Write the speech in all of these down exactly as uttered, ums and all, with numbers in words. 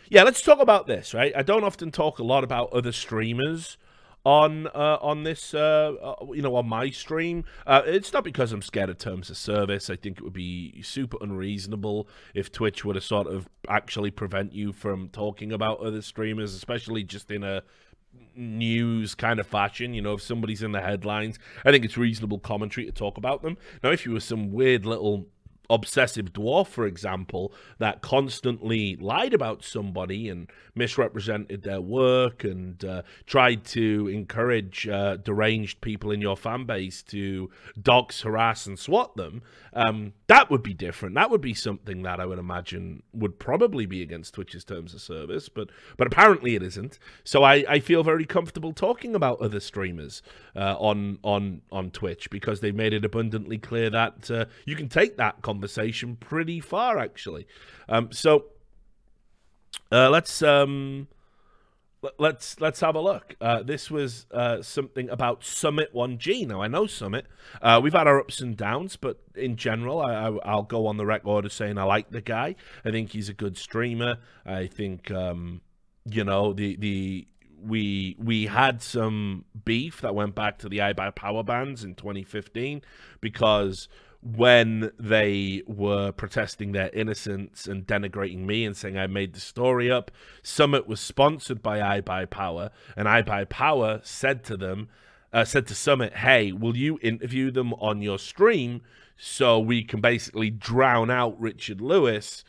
Yeah, let's talk about this, right? I don't often talk a lot about other streamers on uh, on this, uh, uh, you know, on my stream. Uh, it's not because I'm scared of terms of service. I think it would be super unreasonable if Twitch were to sort of actually prevent you from talking about other streamers, especially just in a news kind of fashion. You know, if somebody's in the headlines, I think it's reasonable commentary to talk about them. Now, if you were some weird little obsessive dwarf, for example, that constantly lied about somebody and misrepresented their work and uh, tried to encourage uh, deranged people in your fan base to dox, harass, and swat them, um, that would be different. That would be something that I would imagine would probably be against Twitch's terms of service, but but apparently it isn't. So I, I feel very comfortable talking about other streamers uh, on on on Twitch because they've made it abundantly clear that uh, you can take that conversation pretty far, actually. Um, so uh, let's um, let's let's have a look. Uh, this was uh, something about Summit one G. Now I know Summit. Uh, we've had our ups and downs, but in general, I, I, I'll go on the record as saying I like the guy. I think he's a good streamer. I think um, you know the the. We we had some beef that went back to the iBuyPower bans in twenty fifteen because when they were protesting their innocence and denigrating me and saying I made the story up, Summit was sponsored by iBuyPower, and iBuyPower said to them, uh, said to Summit, hey, will you interview them on your stream so we can basically drown out Richard Lewis?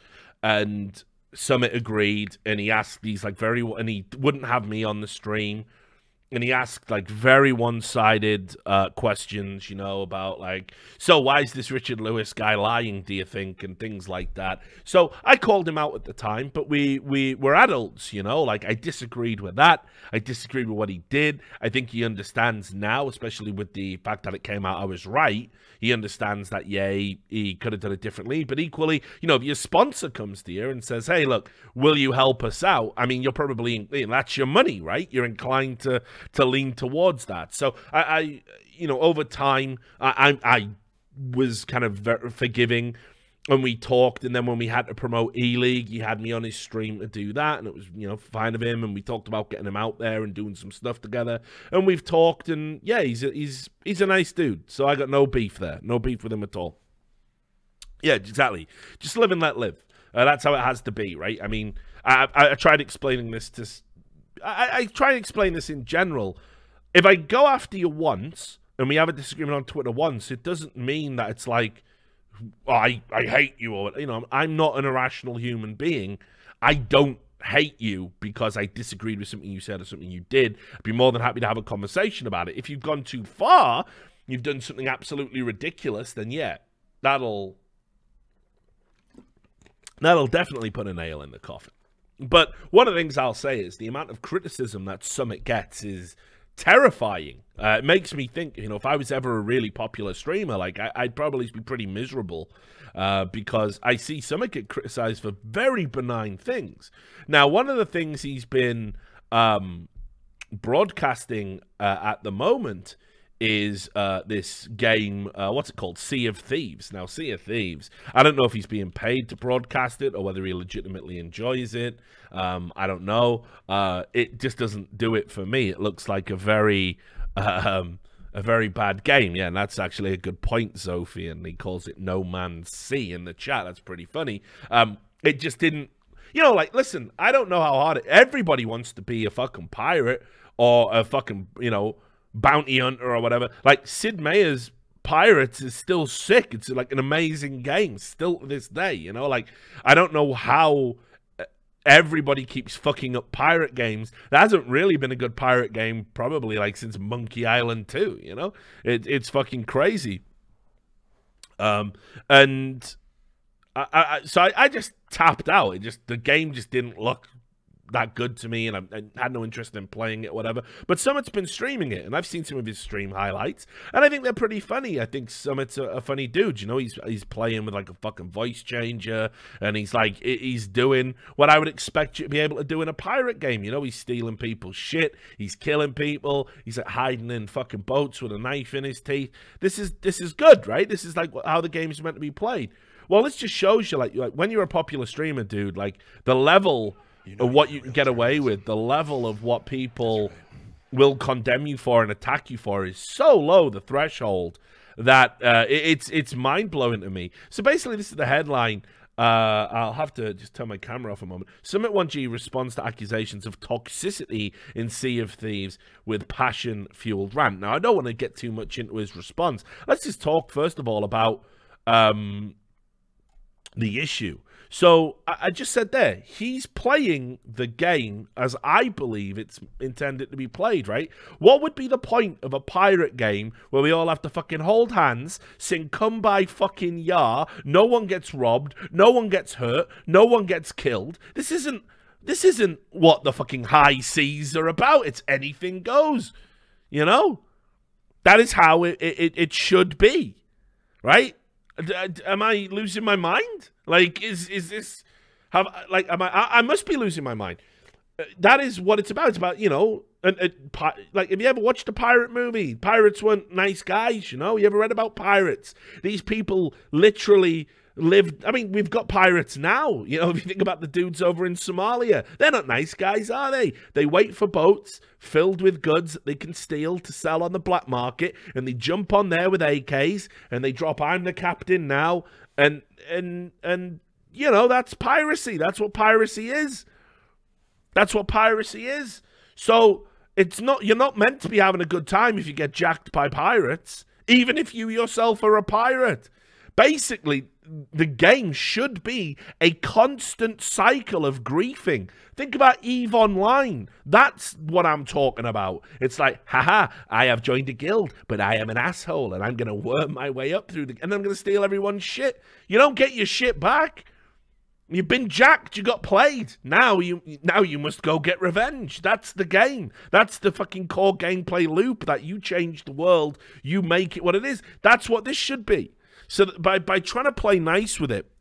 And Summit agreed, and he asked these like very, and he wouldn't have me on the stream, and he asked like very one-sided uh, questions, you know, about like, so why is this Richard Lewis guy lying, do you think, and things like that. So I called him out at the time, but we we were adults, you know, like I disagreed with that. I disagreed with what he did. I think he understands now, especially with the fact that it came out I was right. He understands that, yeah, he, he could have done it differently. But equally, you know, if your sponsor comes to you and says, hey, look, will you help us out? I mean, you're probably, you know, that's your money, right? You're inclined to to lean towards that. So I, I you know, over time, I, I, I was kind of very forgiving when we talked, and then when we had to promote E-League, he had me on his stream to do that, and it was, you know, fine of him, and we talked about getting him out there and doing some stuff together, and we've talked, and yeah, he's a, he's he's a nice dude, so I got no beef there, no beef with him at all. Yeah, exactly. Just live and let live. Uh, that's how it has to be, right? I mean, I, I, I tried explaining this to, I, I try to explain this in general. If I go after you once, and we have a disagreement on Twitter once, it doesn't mean that it's like, oh, I, I hate you, or, you know, I'm not an irrational human being. I don't hate you because I disagreed with something you said or something you did. I'd be more than happy to have a conversation about it. If you've gone too far, you've done something absolutely ridiculous, then yeah, that'll that'll definitely put a nail in the coffin. But one of the things I'll say is the amount of criticism that Summit gets is terrifying. Uh, it makes me think, you know, if I was ever a really popular streamer, like, I, I'd probably be pretty miserable uh, because I see Summit get criticized for very benign things. Now, one of the things he's been um, broadcasting uh, at the moment is uh, this game, uh, what's it called? Sea of Thieves. Now, Sea of Thieves, I don't know if he's being paid to broadcast it or whether he legitimately enjoys it. Um, I don't know. Uh, it just doesn't do it for me. It looks like a very, um, a very bad game. Yeah, and that's actually a good point, Sophie, and he calls it No Man's Sea in the chat. That's pretty funny. Um, it just didn't, you know, like, listen, I don't know how hard it, everybody wants to be a fucking pirate or a fucking, you know, bounty hunter or whatever. Like, Sid Meier's Pirates is still sick. It's like an amazing game still to this day, you know? Like, I don't know how everybody keeps fucking up pirate games. There hasn't really been a good pirate game probably like since Monkey Island two, you know? It, it's fucking crazy. Um, and I, I, so I, I just tapped out. It just, the game just didn't look that good to me, and I, I had no interest in playing it, whatever. But Summit's been streaming it, and I've seen some of his stream highlights, and I think they're pretty funny. I think Summit's a, a funny dude. You know, he's he's playing with like a fucking voice changer, and he's like he's doing what I would expect you to be able to do in a pirate game. You know, he's stealing people's shit, he's killing people, he's like hiding in fucking boats with a knife in his teeth. This is this is good, right? This is like how the game's meant to be played. Well, this just shows you, like, like when you're a popular streamer, dude, like the level You know of what you're you a can real get away genius. with, the level of what people will condemn you for and attack you for is so low, the threshold, that uh, it, it's it's mind-blowing to me. So basically, this is the headline. Uh, I'll have to just turn my camera off a moment. Summit one G responds to accusations of toxicity in Sea of Thieves with passion-fueled rant. Now, I don't want to get too much into his response. Let's just talk, first of all, about um, the issue. So, I, I just said there, he's playing the game as I believe it's intended to be played, right? What would be the point of a pirate game where we all have to fucking hold hands, sing Come By Fucking Yar, no one gets robbed, no one gets hurt, no one gets killed? This isn't, this isn't what the fucking high seas are about. It's anything goes, you know? That is how it, it, it should be, right? Am I losing my mind? Like, is is this? Have like, am I? I, I must be losing my mind. That is what it's about. It's about, you know, and, and, like, have you ever watched a pirate movie? Pirates weren't nice guys, you know. You ever read about pirates? These people literally lived. I mean, we've got pirates now. You know, if you think about the dudes over in Somalia, they're not nice guys, are they? They wait for boats filled with goods that they can steal to sell on the black market, and they jump on there with A Ks and they drop, I'm the captain now, and and and you know, that's piracy. That's what piracy is. That's what piracy is. So it's not, you're not meant to be having a good time if you get jacked by pirates, even if you yourself are a pirate. Basically, the game should be a constant cycle of griefing. Think about EVE Online. That's what I'm talking about. It's like, haha, I have joined a guild, but I am an asshole, and I'm going to worm my way up through the... And I'm going to steal everyone's shit. You don't get your shit back. You've been jacked. You got played. Now you now you must go get revenge. That's the game. That's the fucking core gameplay loop, that you change the world. You make it what it is. That's what this should be. So that by, by trying to play nice with it,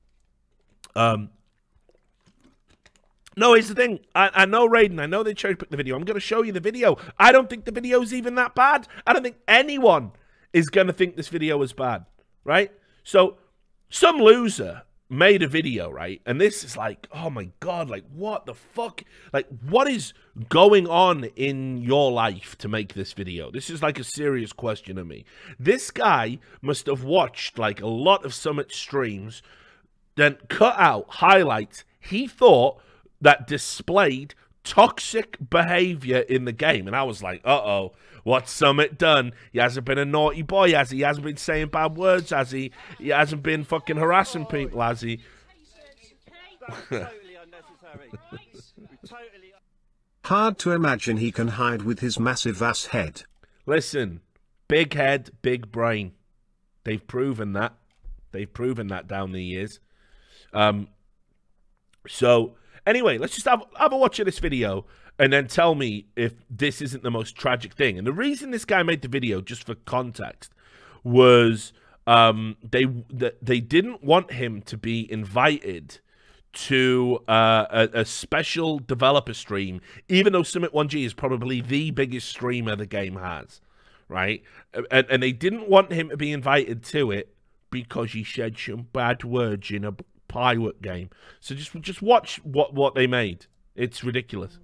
um, no, here's the thing. I, I know, Raiden, I know they cherry-picked the video. I'm going to show you the video. I don't think the video's even that bad. I don't think anyone is going to think this video is bad, right? So some loser made a video, right? And this is like, oh my God, like what the fuck? Like, what is going on in your life to make this video? This is like a serious question to me. This guy must have watched like a lot of Summit streams, then cut out highlights he thought that displayed toxic behavior in the game. And I was like, uh-oh, what's Summit done? He hasn't been a naughty boy, has he? He hasn't been saying bad words, has he? He hasn't been fucking harassing people, has he? Totally unnecessary. Totally. Hard to imagine he can hide with his massive ass head. Listen, big head, big brain. They've proven that. They've proven that down the years. Um, so, anyway, let's just have, have a watch of this video and then tell me if this isn't the most tragic thing. And the reason this guy made the video, just for context, was um, they they didn't want him to be invited to uh, a, a special developer stream, even though Summit one G is probably the biggest streamer the game has, right? And, and they didn't want him to be invited to it because he said some bad words in a pirate game. So just just watch what, what they made. It's ridiculous.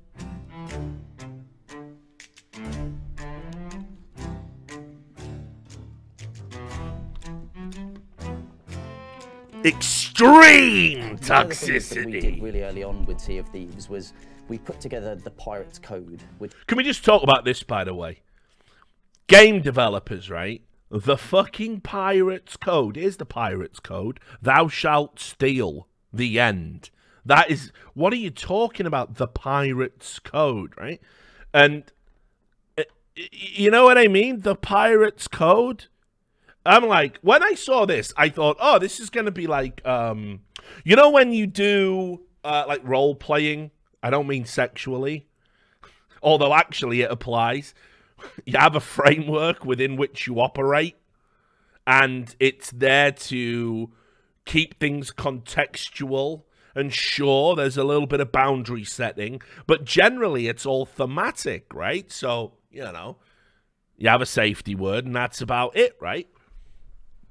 Extreme toxicity. We did really early on with Sea of Thieves was we put together the Pirates Code. Which... Can we just talk about this, by the way? Game developers, right? The fucking Pirates Code. Here's the Pirates Code. Thou shalt steal. The end. That is, what are you talking about? The Pirates Code, right? And uh, you know what I mean? The Pirates Code. I'm like, when I saw this, I thought, oh, this is going to be like, um, you know, when you do uh, like role playing. I don't mean sexually, although actually it applies. You have a framework within which you operate, and it's there to keep things contextual. And sure, there's a little bit of boundary setting, but generally it's all thematic, right? So, you know, you have a safety word, and that's about it, right?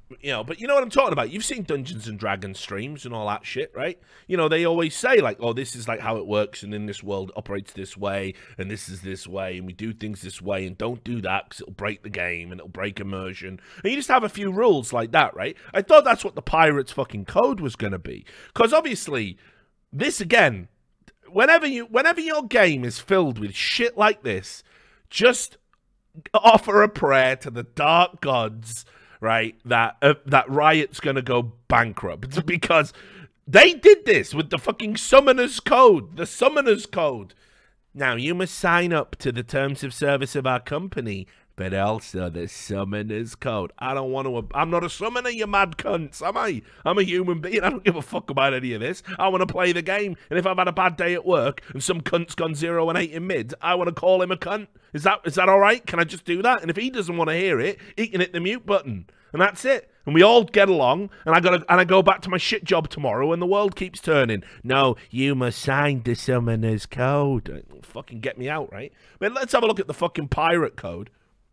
You know, but you know what I'm talking about. You've seen Dungeons and Dragons streams and all that shit, right? You know, they always say, like, oh, this is, like, how it works, and in this world it operates this way, and this is this way, and we do things this way, and don't do that because it'll break the game, and it'll break immersion. And you just have a few rules like that, right? I thought that's what the Pirates fucking code was going to be. Because, obviously, this, again, whenever you, whenever your game is filled with shit like this, just offer a prayer to the dark gods, right, that uh, that Riot's gonna go bankrupt, because they did this with the fucking Summoner's Code. The Summoner's Code. Now, you must sign up to the terms of service of our company, but also the Summoner's Code. I don't want to... I'm not a summoner, you mad cunts, am I? I'm a human being. I don't give a fuck about any of this. I want to play the game, and if I've had a bad day at work, and some cunt's gone zero and eight in mid, I want to call him a cunt. Is that is that all right? Can I just do that? And if he doesn't want to hear it, he can hit the mute button. And that's it. And we all get along, and I gotta and I go back to my shit job tomorrow, and the world keeps turning. No, you must sign the Summoner's Code. Fucking get me out, right? But let's have a look at the fucking pirate code.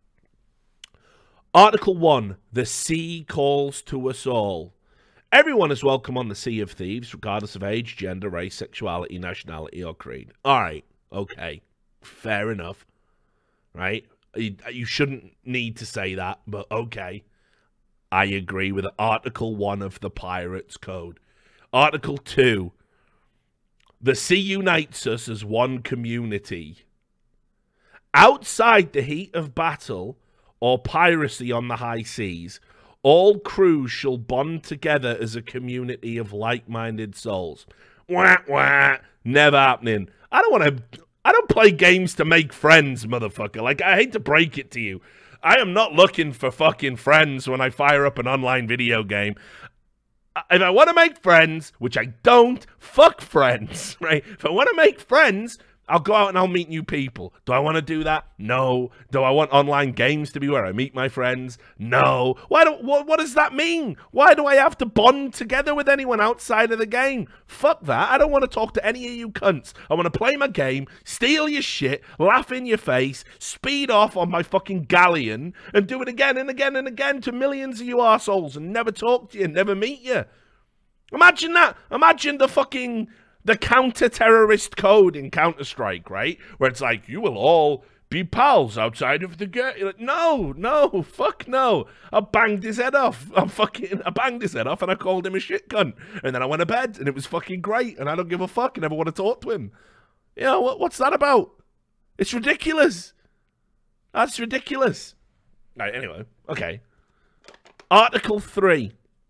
Article one, the sea calls to us all. Everyone is welcome on the Sea of Thieves, regardless of age, gender, race, sexuality, nationality, or creed. All right, okay, fair enough, right? You, you shouldn't need to say that, but okay. I agree with Article one of the Pirates Code. Article two, the sea unites us as one community. Outside the heat of battle or piracy on the high seas, all crews shall bond together as a community of like-minded souls. Wah, wah, never happening. I don't want to... I don't play games to make friends, motherfucker. Like, I hate to break it to you. I am not looking for fucking friends when I fire up an online video game. If I want to make friends, which I don't, fuck friends, right? If I want to make friends, I'll go out and I'll meet new people. Do I want to do that? No. Do I want online games to be where I meet my friends? No. Why don't, what, what does that mean? Why do I have to bond together with anyone outside of the game? Fuck that. I don't want to talk to any of you cunts. I want to play my game, steal your shit, laugh in your face, speed off on my fucking galleon, and do it again and again and again to millions of you arseholes and never talk to you, never meet you. Imagine that. Imagine the fucking... the counter-terrorist code in Counter-Strike, right? Where it's like, you will all be pals outside of the game. Like, no, no, fuck no. I banged his head off. I fucking, I banged his head off and I called him a shit cunt. And then I went to bed and it was fucking great. And I don't give a fuck. I never want to talk to him. You know, what, what's that about? It's ridiculous. That's ridiculous. Right, anyway, okay. Article three.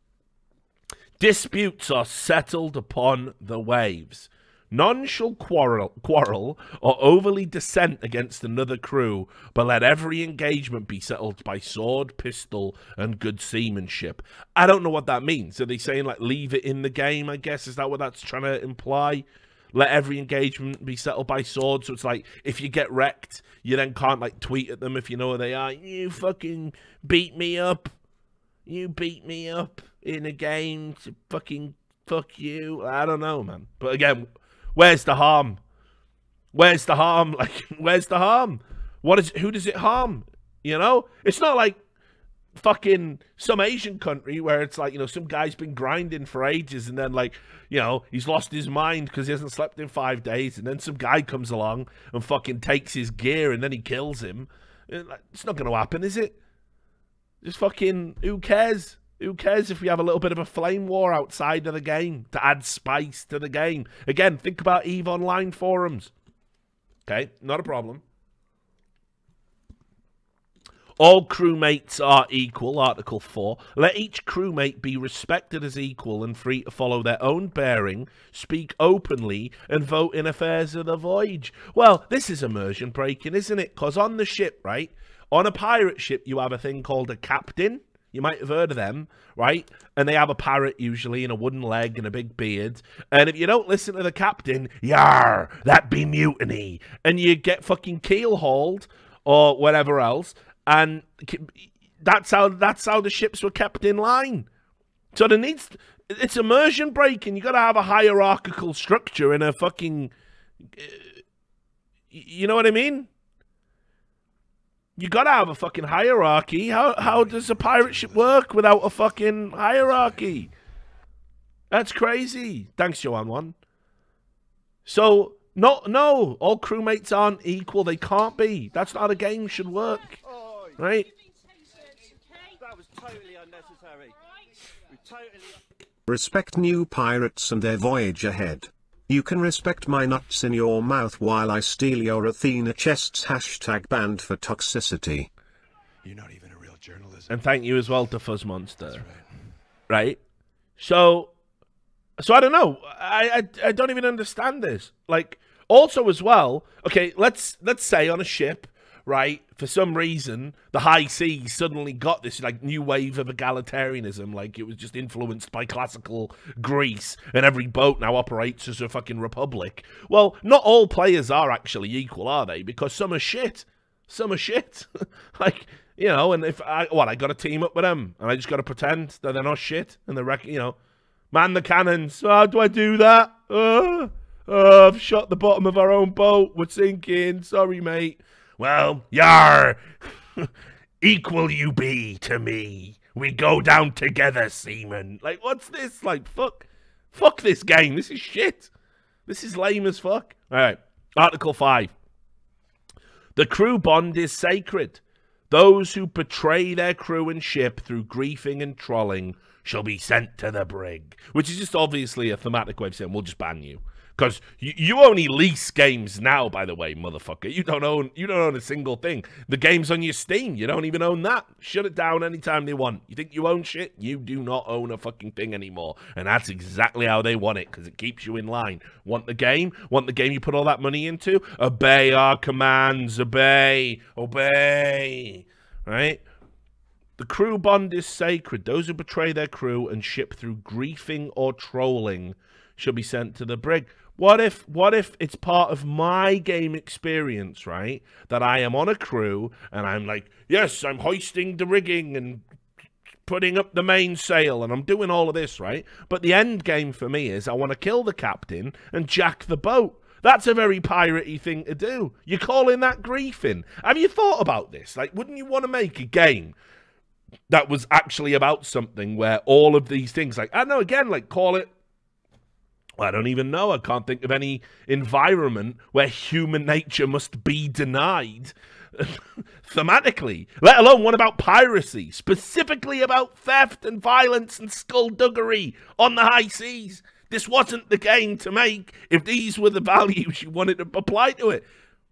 Disputes are settled upon the waves. None shall quarrel, quarrel or overly dissent against another crew, but let every engagement be settled by sword, pistol, and good seamanship. I don't know what that means. Are they saying, like, leave it in the game, I guess? Is that what that's trying to imply? Let every engagement be settled by sword. So it's like, if you get wrecked, you then can't, like, tweet at them if you know where they are. You fucking beat me up. You beat me up in a game to fucking fuck you. I don't know, man. But again, where's the harm? Where's the harm? Like, where's the harm? What is? Who does it harm? You know? It's not like fucking some Asian country where it's like, you know, some guy's been grinding for ages and then, like, you know, he's lost his mind because he hasn't slept in five days and then some guy comes along and fucking takes his gear and then he kills him. It's not going to happen, is it? Just fucking, who cares? Who cares if we have a little bit of a flame war outside of the game to add spice to the game? Again, think about EVE Online forums. Okay, not a problem. All crewmates are equal, Article four. Let each crewmate be respected as equal and free to follow their own bearing, speak openly, and vote in affairs of the voyage. Well, this is immersion breaking, isn't it? Because on the ship, right, on a pirate ship, you have a thing called a captain. You might have heard of them, right? And they have a parrot usually and a wooden leg and a big beard. And if you don't listen to the captain, yar, that be mutiny. And you get fucking keel hauled or whatever else. And that's how that's how the ships were kept in line. So there needs it's immersion breaking. You got to have a hierarchical structure in a fucking. You know what I mean? You gotta have a fucking hierarchy. How how does a pirate ship work without a fucking hierarchy? That's crazy. Thanks, Joanne One. So no no, all crewmates aren't equal. They can't be. That's not how a game should work. Oh, Right? that was totally unnecessary. We totally. Respect new pirates and their voyage ahead. You can respect my nuts in your mouth while I steal your Athena chests. Hashtag banned for toxicity. You're not even a real journalist. And thank you as well to Fuzz Monster. Right. Right? So so I don't know. I, I I don't even understand this. Like also as well, okay, let's let's say on a ship, right, for some reason, the high seas suddenly got this like new wave of egalitarianism, like it was just influenced by classical Greece, and every boat now operates as a fucking republic. Well, not all players are actually equal, are they? Because some are shit. Some are shit. Like, you know, and if I, what, I got to team up with them, and I just got to pretend that they're not shit, and they're, rec you know, man the cannons. Oh, how do I do that? Oh, oh, I've shot the bottom of our own boat. We're sinking. Sorry, mate. Well, yar, equal you be to me. We go down together, seaman. Like, what's this? Like, fuck, fuck this game. This is shit. This is lame as fuck. All right, Article five. The crew bond is sacred. Those who betray their crew and ship through griefing and trolling shall be sent to the brig. Which is just obviously a thematic way of saying we'll just ban you. Because you, you only lease games now, by the way, motherfucker. You don't own you don't own a single thing. The game's on your Steam. You don't even own that. Shut it down anytime they want. You think you own shit? You do not own a fucking thing anymore. And that's exactly how they want it, because it keeps you in line. Want the game? Want the game you put all that money into? Obey our commands. Obey. Obey. Right? The crew bond is sacred. Those who betray their crew and ship through griefing or trolling shall be sent to the brig. What if, what if it's part of my game experience, right? That I am on a crew and I'm like, yes, I'm hoisting the rigging and putting up the mainsail and I'm doing all of this, right? But the end game for me is I want to kill the captain and jack the boat. That's a very piratey thing to do. You're calling that griefing. Have you thought about this? Like, wouldn't you want to make a game that was actually about something where all of these things, like, I don't know, again, like, call it, I don't even know. I can't think of any environment where human nature must be denied thematically, let alone one about piracy, specifically about theft and violence and skullduggery on the high seas. This wasn't the game to make if these were the values you wanted to apply to it.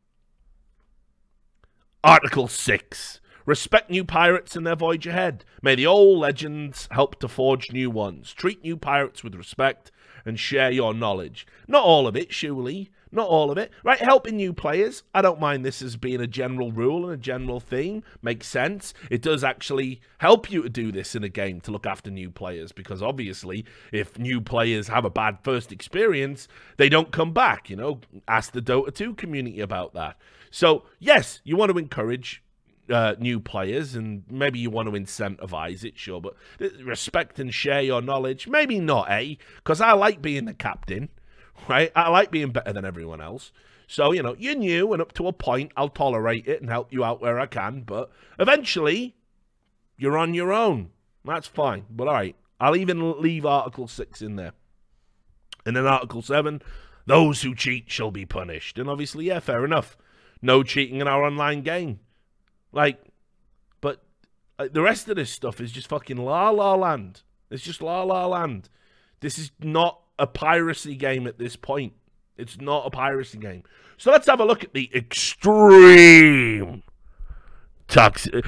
Article six. Respect new pirates and their voyage ahead. May the old legends help to forge new ones. Treat new pirates with respect and share your knowledge. Not all of it, surely. Not all of it. Right, helping new players. I don't mind this as being a general rule and a general theme. Makes sense. It does actually help you to do this in a game, to look after new players, because obviously, if new players have a bad first experience, they don't come back, you know. Ask the Dota two community about that. So, yes, you want to encourage Uh, new players, and maybe you want to incentivize it, sure, but respect and share your knowledge, maybe not, eh? Because I like being the captain, right? I like being better than everyone else. So, you know, you're new, and up to a point, I'll tolerate it and help you out where I can, but eventually, you're on your own. That's fine, but all right. I'll even leave Article six in there. And then Article seven, those who cheat shall be punished. And obviously, yeah, fair enough. No cheating in our online game. Like, but uh, the rest of this stuff is just fucking La La Land. It's just La La Land. This is not a piracy game at this point. It's not a piracy game. So let's have a look at the extreme toxic,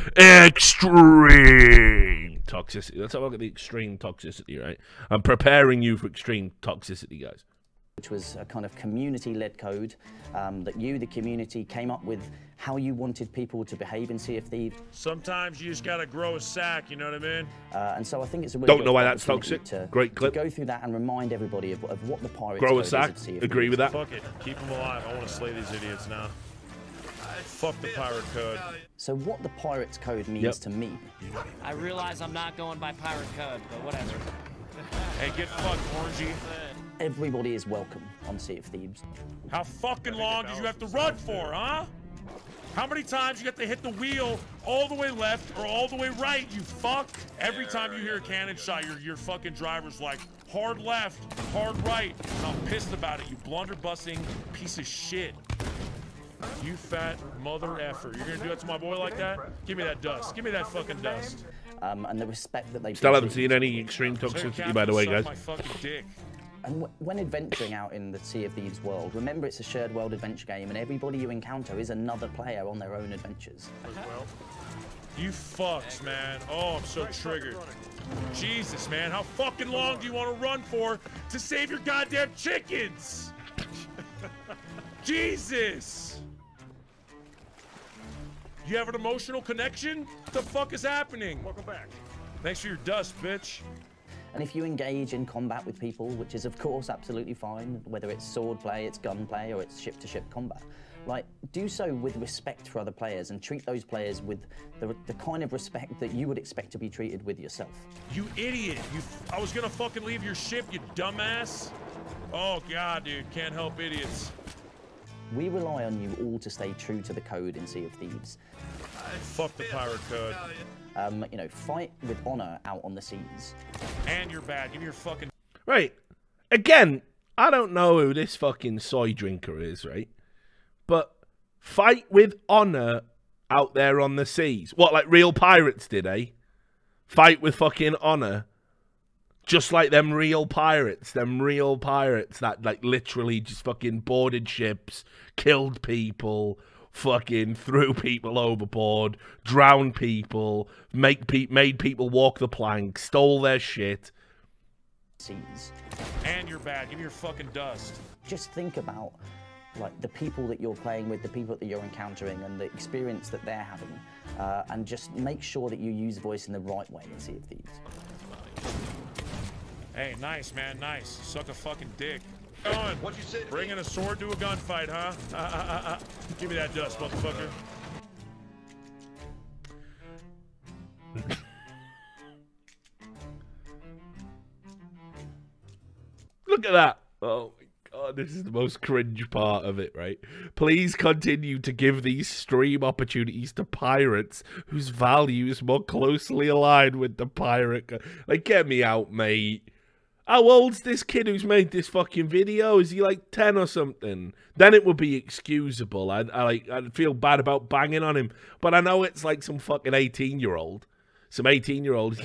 extreme toxicity. Let's have a look at the extreme toxicity, right? I'm preparing you for extreme toxicity, guys. Which was a kind of community-led code um, that you, the community, came up with how you wanted people to behave in Sea of Thieves. Sometimes you just gotta grow a sack, you know what I mean? Uh, and so I think it's a really Don't great know why that's opportunity toxic. To, Great clip. To go through that and remind everybody of, of what the pirates Grow a code sack. is of Sea of Agree Thieves. with that. Fuck it. Keep them alive. I want to slay these idiots now. Fuck the pirate code. So what the pirates code means Yep. to me. I realize I'm not going by pirate code, but whatever. Hey, get fucked, Orangey. Everybody is welcome on Sea of Thieves. How fucking long did you have to run for, huh? How many times you get to hit the wheel all the way left or all the way right, you fuck? Every time you hear a cannon shot, your, your fucking driver's like, hard left, hard right. And I'm pissed about it, you blunderbussing piece of shit. You fat mother effer. You're gonna do that to my boy like that? Give me that dust. Give me that fucking dust. Um, and the respect that they Still haven't seen any extreme toxicity, by the way, guys. My fucking dick. And w when adventuring out in the Sea of Thieves world, remember it's a shared world adventure game, and everybody you encounter is another player on their own adventures. You fucks, man. Oh, I'm so triggered. Jesus, man. How fucking long do you want to run for to save your goddamn chickens? Jesus. You have an emotional connection? What the fuck is happening? Welcome back. Thanks for your dust, bitch. And if you engage in combat with people, which is of course absolutely fine, whether it's sword play, it's gun play, or it's ship-to-ship combat, like, do so with respect for other players and treat those players with the, the kind of respect that you would expect to be treated with yourself. You idiot. You, I was gonna fucking leave your ship, you dumbass. Oh God, dude, can't help idiots. We rely on you all to stay true to the code in Sea of Thieves. Fuck the pirate code. Um, you know, fight with honor out on the seas. And you're bad. Give me your fucking... Right. Again, I don't know who this fucking soy drinker is, right? But fight with honor out there on the seas. What, like real pirates did, eh? Fight with fucking honor. Just like them real pirates. Them real pirates that, like, literally just fucking boarded ships, killed people, fucking threw people overboard, drowned people, make pe made people walk the plank, stole their shit. Seas. And you're bad. Give me your fucking dust. Just think about, like, the people that you're playing with, the people that you're encountering, and the experience that they're having, uh, and just make sure that you use voice in the right way in Sea of Thieves. Hey, nice, man, nice. Suck a fucking dick. Going. What you say? Bringing a sword to a gunfight, huh? Uh, uh, uh, uh. Give me that dust, motherfucker. Look at that. Oh my god, this is the most cringe part of it, right? Please continue to give these stream opportunities to pirates whose values more closely align with the pirate. Like, get me out, mate. How old's this kid who's made this fucking video? Is he like ten or something? Then it would be excusable. I'd, I, like, I'd feel bad about banging on him. But I know it's like some fucking eighteen-year-old. Some eighteen-year-old.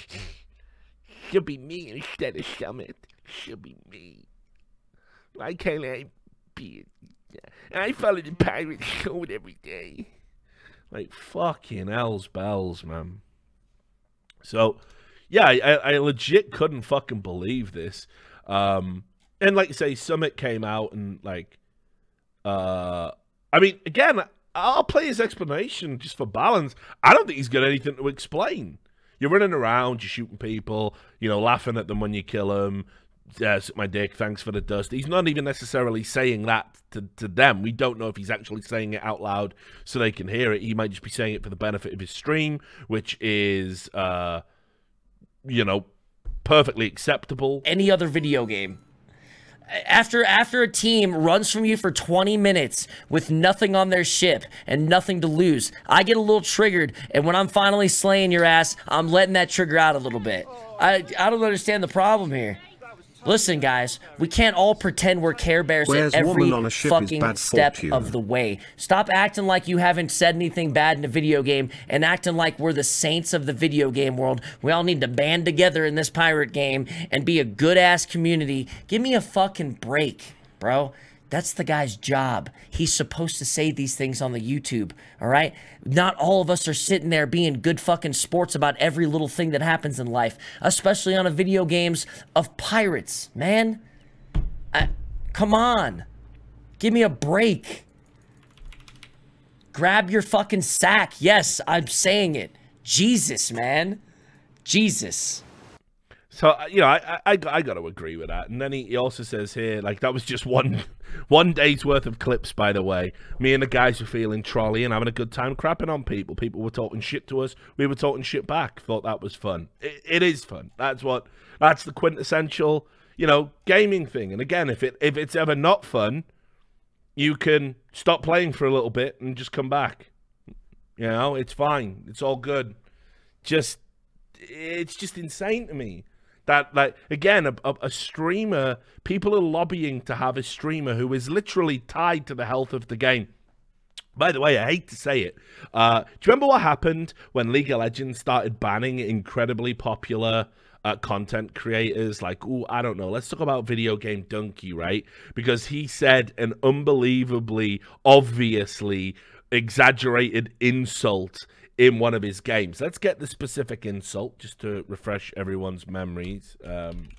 Should be me instead of Summit. Should be me. Why can't I be it? I follow the pirate code every day. Like, fucking hell's bells, man. So... yeah, I, I legit couldn't fucking believe this. Um, and like you say, Summit came out and like, uh, I mean, again, I'll play his explanation just for balance. I don't think he's got anything to explain. You're running around, you're shooting people, you know, laughing at them when you kill them. Yeah, suck my dick, thanks for the dust. He's not even necessarily saying that to, to them. We don't know if he's actually saying it out loud so they can hear it. He might just be saying it for the benefit of his stream, which is, uh... you know, perfectly acceptable. Any other video game. After after a team runs from you for twenty minutes with nothing on their ship and nothing to lose, I get a little triggered, and when I'm finally slaying your ass, I'm letting that trigger out a little bit. I, I don't understand the problem here. Listen, guys, we can't all pretend we're Care Bears Where's at every woman on a ship fucking is bad step fortune. of the way. Stop acting like you haven't said anything bad in a video game and acting like we're the saints of the video game world. We all need to band together in this pirate game and be a good-ass community. Give me a fucking break, bro. That's the guy's job. He's supposed to say these things on the YouTube, all right? Not all of us are sitting there being good fucking sports about every little thing that happens in life, especially on a video games of pirates, man. I, come on. Give me a break. Grab your fucking sack. Yes, I'm saying it. Jesus, man. Jesus. So, you know, I, I, I got to agree with that. And then he, he also says here, like, that was just one one day's worth of clips, by the way. Me and the guys were feeling trolley and having a good time crapping on people. People were talking shit to us. We were talking shit back. Thought that was fun. It, it is fun. That's what, that's the quintessential, you know, gaming thing. And again, if it if it's ever not fun, you can stop playing for a little bit and just come back. You know, it's fine. It's all good. Just, it's just insane to me that, like, again, a, a, a streamer, people are lobbying to have a streamer who is literally tied to the health of the game. By the way, I hate to say it. Uh, do you remember what happened when League of Legends started banning incredibly popular uh, content creators? Like, ooh, I don't know. Let's talk about Video Game Donkey, right? Because he said an unbelievably, obviously exaggerated insult in one of his games. Let's get the specific insult just to refresh everyone's memories. Um,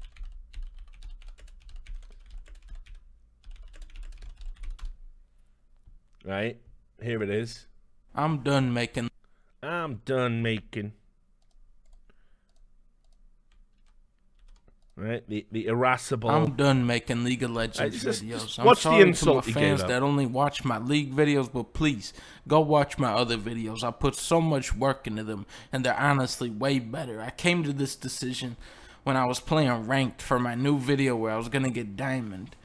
right, here it is. I'm done making. I'm done making. Right, the the irascible. I'm done making League of Legends just, videos. just I'm watch sorry the insult to he my gave fans up. that only watch my League videos, but please go watch my other videos. I put so much work into them, and they're honestly way better. I came to this decision when I was playing ranked for my new video where I was gonna get diamond.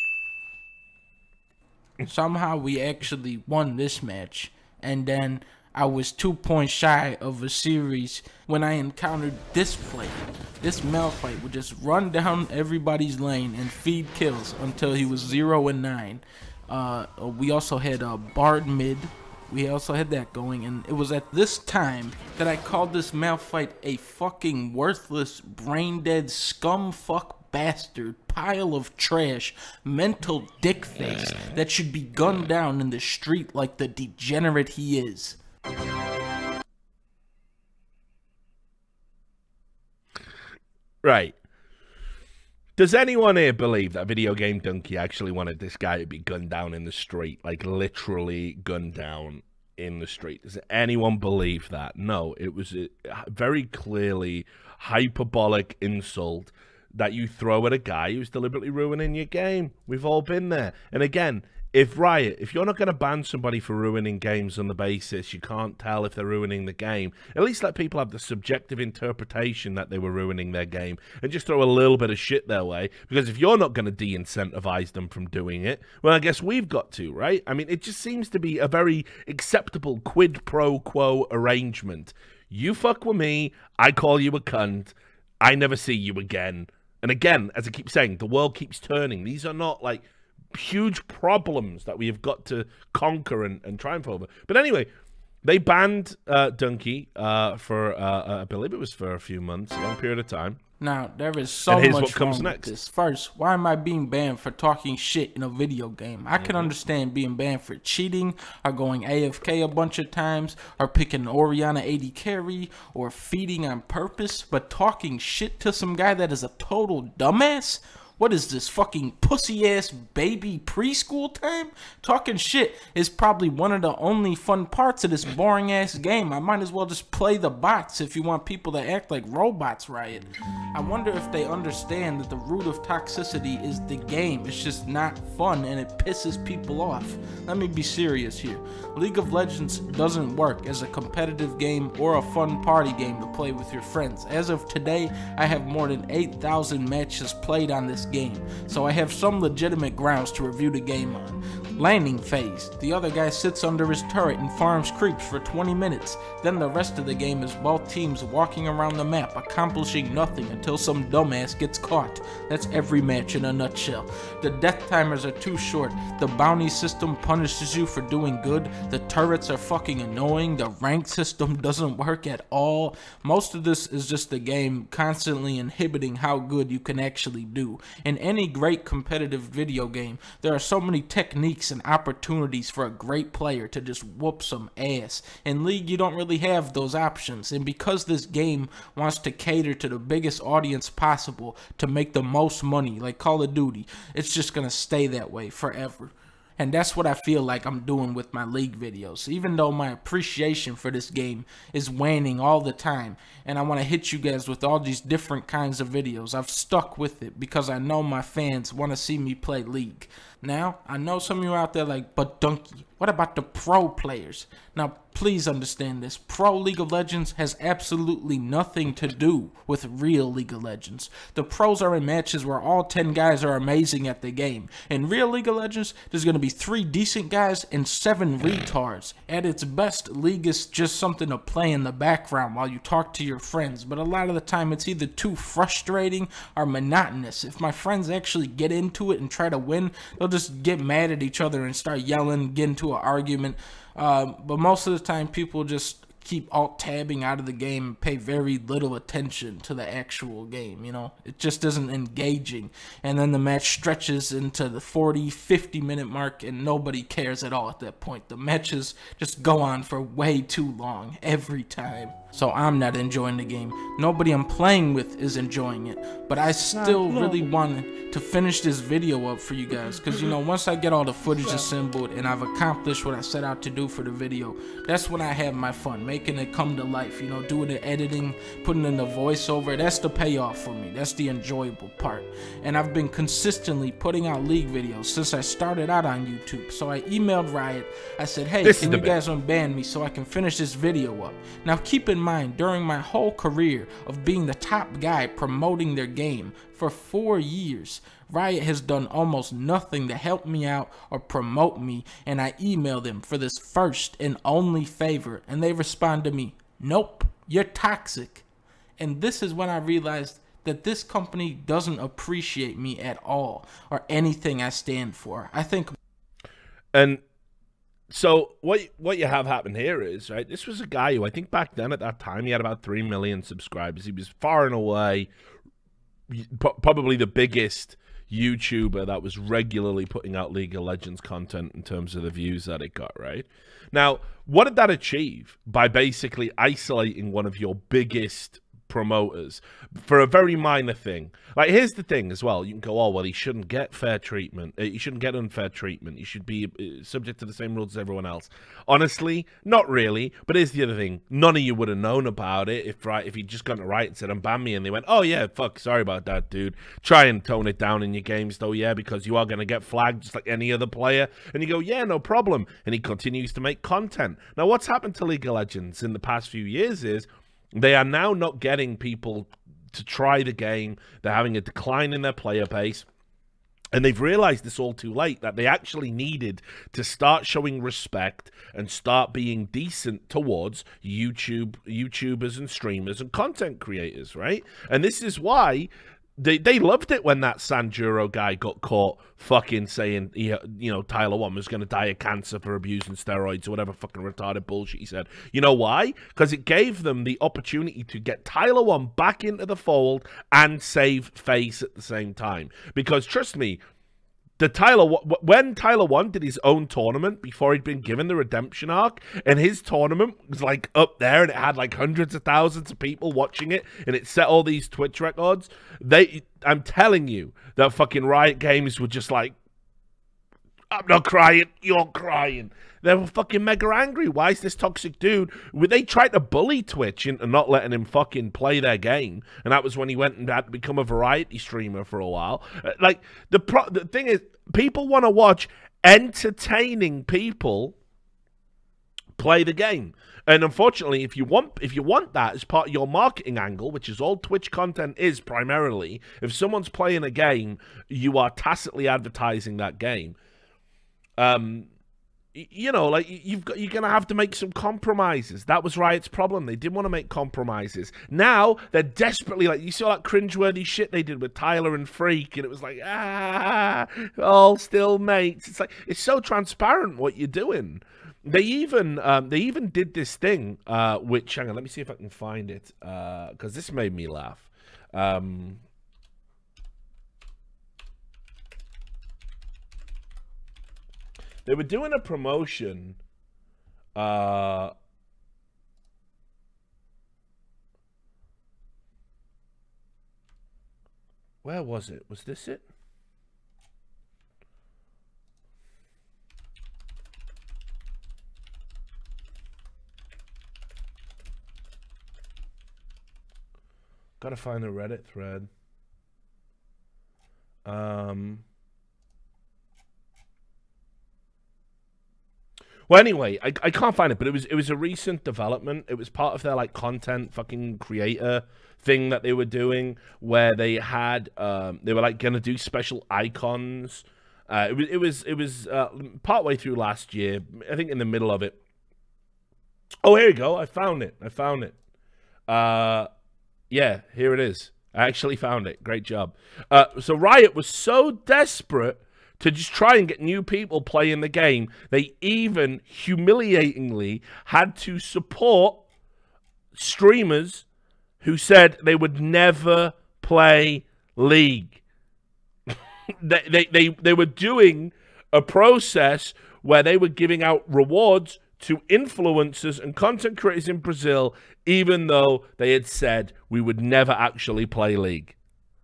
Somehow we actually won this match, and then I was two points shy of a series when I encountered this player. This Malphite would just run down everybody's lane and feed kills until he was zero and nine. Uh, we also had a uh, Bard mid. We also had that going, and it was at this time that I called this Malphite a fucking worthless, brain-dead scumfuck bastard, pile of trash, mental dick face that should be gunned down in the street like the degenerate he is. Right. Does anyone here believe that Video Game Donkey actually wanted this guy to be gunned down in the street? Like, literally gunned down in the street? Does anyone believe that? No, it was a very clearly hyperbolic insult that you throw at a guy who's deliberately ruining your game. We've all been there. And again, if Riot, if you're not going to ban somebody for ruining games on the basis you can't tell if they're ruining the game, at least let people have the subjective interpretation that they were ruining their game and just throw a little bit of shit their way. Because if you're not going to de-incentivize them from doing it, well, I guess we've got to, right? I mean, it just seems to be a very acceptable quid pro quo arrangement. You fuck with me, I call you a cunt, I never see you again. And again, as I keep saying, the world keeps turning. These are not like huge problems that we have got to conquer and, and triumph over. But anyway, they banned uh, Donkey uh, for, uh, I believe it was for a few months, a long period of time. Now, there is so and here's much what comes wrong next. with this. First, why am I being banned for talking shit in a video game? I can understand being banned for cheating, or going A F K a bunch of times, or picking Orianna A D carry, or feeding on purpose, but talking shit to some guy that is a total dumbass? What is this, fucking pussy-ass baby preschool time? Talking shit is probably one of the only fun parts of this boring-ass game. I might as well just play the bots if you want people to act like robots, Riot. I wonder if they understand that the root of toxicity is the game. It's just not fun, and it pisses people off. Let me be serious here. League of Legends doesn't work as a competitive game or a fun party game to play with your friends. As of today, I have more than eight thousand matches played on this game, so I have some legitimate grounds to review the game on. Landing phase. The other guy sits under his turret and farms creeps for twenty minutes. Then the rest of the game is both teams walking around the map, accomplishing nothing until some dumbass gets caught. That's every match in a nutshell. The death timers are too short. The bounty system punishes you for doing good. The turrets are fucking annoying. The rank system doesn't work at all. Most of this is just the game constantly inhibiting how good you can actually do. In any great competitive video game, there are so many techniques and opportunities for a great player to just whoop some ass. In League, you don't really have those options, and because this game wants to cater to the biggest audience possible to make the most money, like Call of Duty, it's just gonna stay that way forever. And that's what I feel like I'm doing with my League videos. Even though my appreciation for this game is waning all the time, and I want to hit you guys with all these different kinds of videos, I've stuck with it because I know my fans want to see me play League. Now, I know some of you out there like, but Donkey, What about the pro players? Now, please understand this. Pro League of Legends has absolutely nothing to do with real League of Legends. The pros are in matches where all ten guys are amazing at the game. In real League of Legends, there's going to be three decent guys and seven retards. At its best, League is just something to play in the background while you talk to your friends. But a lot of the time, it's either too frustrating or monotonous. If my friends actually get into it and try to win, they'll just get mad at each other and start yelling, get into an argument. Uh, but most of the time, people just keep alt-tabbing out of the game and pay very little attention to the actual game, you know? It just isn't engaging. And then the match stretches into the forty, fifty minute mark and nobody cares at all at that point. The matches just go on for way too long every time. So I'm not enjoying the game. Nobody I'm playing with is enjoying it. But I still really wanted to finish this video up for you guys. Because, you know, once I get all the footage assembled and I've accomplished what I set out to do for the video, that's when I have my fun. Making it come to life, you know, doing the editing, putting in the voiceover. That's the payoff for me. That's the enjoyable part. And I've been consistently putting out League videos since I started out on YouTube. So I emailed Riot. I said, hey, this can you guys unban me so I can finish this video up? Now, keep in mind, during my whole career of being the top guy promoting their game for four years, Riot has done almost nothing to help me out or promote me, and I emailed them for this first and only favor, and they respond to me, nope, you're toxic. And this is when I realized that this company doesn't appreciate me at all or anything I stand for. I think... And... So what what you have happen here is, right, this was a guy who I think back then at that time he had about three million subscribers. He was far and away probably the biggest YouTuber that was regularly putting out League of Legends content in terms of the views that it got, right? Now, what did that achieve by basically isolating one of your biggest promoters for a very minor thing? Like, here's the thing as well. You can go, oh, well, he shouldn't get fair treatment. He shouldn't get unfair treatment. He should be subject to the same rules as everyone else. Honestly, not really. But here's the other thing. None of you would have known about it if right if he'd just gone to Riot and said, unban me, and they went, oh, yeah, fuck, sorry about that, dude. Try and tone it down in your games, though, yeah, because you are going to get flagged just like any other player. And you go, yeah, no problem. And he continues to make content. Now, what's happened to League of Legends in the past few years is they are now not getting people to try the game. They're having a decline in their player base. And they've realized this all too late, that they actually needed to start showing respect and start being decent towards YouTube, YouTubers and streamers and content creators, right? And this is why They they loved it when that Sanjuro guy got caught fucking saying, he, you know, Tyler One was going to die of cancer for abusing steroids or whatever fucking retarded bullshit he said. You know why? Because it gave them the opportunity to get Tyler One back into the fold and save face at the same time. Because trust me, the Tyler when Tyler One did his own tournament before he'd been given the redemption arc, and his tournament was like up there and it had like hundreds of thousands of people watching it and it set all these Twitch records, they I'm telling you that fucking Riot Games were just like, I'm not crying, you're crying. They were fucking mega angry. Why is this toxic dude? They tried to bully Twitch into not letting him fucking play their game, and that was when he went and had become a variety streamer for a while. Like, the pro the thing is, people want to watch entertaining people play the game. And unfortunately, if you want if you want that as part of your marketing angle, which is all Twitch content is primarily, if someone's playing a game, you are tacitly advertising that game. Um, you know, like you've got, you're gonna have to make some compromises. That was Riot's problem. They didn't want to make compromises. Now they're desperately like, you saw that cringeworthy shit they did with Tyler and Freak, and it was like, ah, all still mates. It's like, it's so transparent what you're doing. They even um, they even did this thing, uh, which, hang on, let me see if I can find it, because uh, this made me laugh. Um, They were doing a promotion. Uh, where was it? Was this it? Gotta find the Reddit thread. Um... Well, anyway, I, I can't find it, but it was it was a recent development. It was part of their like content fucking creator thing that they were doing, where they had um, they were like gonna do special icons. Uh, it was it was it was uh, partway through last year, I think in the middle of it. Oh, here you go. I found it. I found it. Uh, yeah, here it is. I actually found it. Great job. Uh, so Riot was so desperate to just try and get new people playing the game, they even humiliatingly had to support streamers who said they would never play League. they, they, they, they were doing a process where they were giving out rewards to influencers and content creators in Brazil, even though they had said we would never actually play League.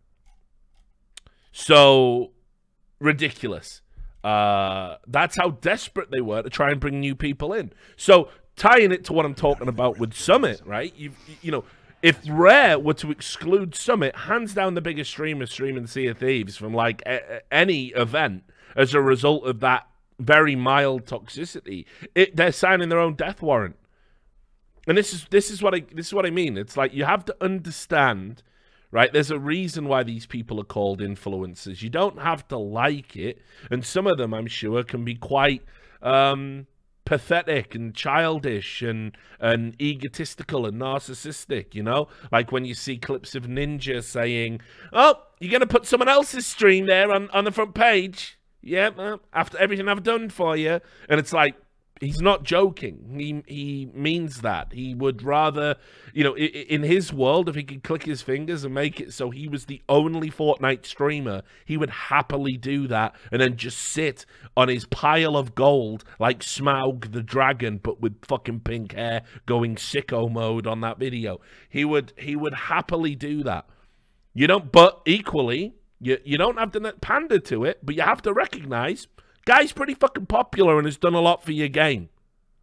So ridiculous. Uh, that's how desperate they were to try and bring new people in. So tying it to what I'm talking about with Summit, right? You you know, if Rare were to exclude Summit, hands down the biggest streamer streaming Sea of Thieves from like a any event as a result of that very mild toxicity, it they're signing their own death warrant. And this is this is what I this is what I mean. It's like you have to understand. Right, there's a reason why these people are called influencers. You don't have to like it, and some of them, I'm sure, can be quite um, pathetic and childish and and egotistical and narcissistic. You know, like when you see clips of Ninja saying, "Oh, you're gonna put someone else's stream there on on the front page." Yeah, well, after everything I've done for you, and it's like. He's not joking. He he means that. He would rather, you know, in his world, if he could click his fingers and make it so he was the only Fortnite streamer, he would happily do that and then just sit on his pile of gold like Smaug the Dragon, but with fucking pink hair, going sicko mode on that video. He would he would happily do that. You don't. But equally, you you don't have to pander to it, but you have to recognize. Guy's pretty fucking popular and has done a lot for your game.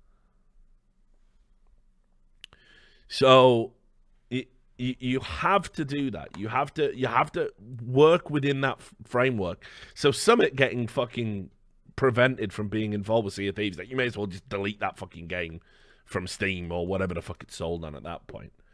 So you, you have to do that. You have to you have to work within that framework. So Summit getting fucking prevented from being involved with Sea of Thieves, like you may as well just delete that fucking game from Steam or whatever the fuck it's sold on at that point.